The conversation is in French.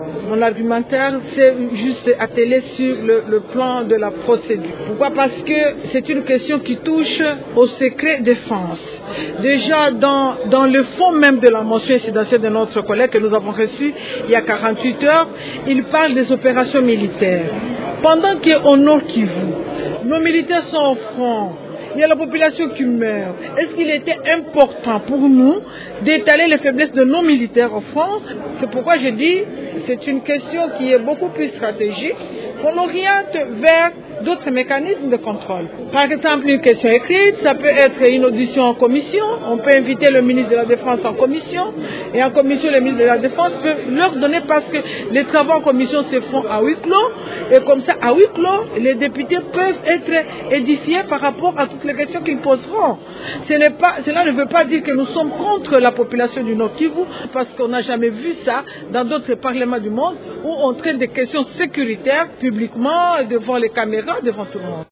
Mon argumentaire, c'est juste attelé sur le plan de la procédure. Pourquoi? Parce que c'est une question qui touche au secret défense. Déjà, dans le fond même de la motion incidentielle de notre collègue que nous avons reçue il y a 48 heures, il parle des opérations militaires. Pendant qu'au Nord Kivu, nos militaires sont au front, il y a la population qui meurt. Est-ce qu'il était important pour nous d'étaler les faiblesses de nos militaires au front? C'est pourquoi je dis que c'est une question qui est beaucoup plus stratégique, qu'on oriente vers d'autres mécanismes de contrôle. Par exemple, une question écrite, ça peut être une audition en commission. On peut inviter le ministre de la Défense en commission. Et en commission, le ministre de la Défense peut leur donner, parce que les travaux en commission se font à huis clos. Et comme ça, à huis clos, les députés peuvent être édifiés par rapport à toutes les questions qu'ils poseront. Cela ne veut pas dire que nous sommes contre la population du Nord Kivu, parce qu'on n'a jamais vu ça dans d'autres parlements du monde où on traite des questions sécuritaires publiquement, devant les caméras, devant tout le monde.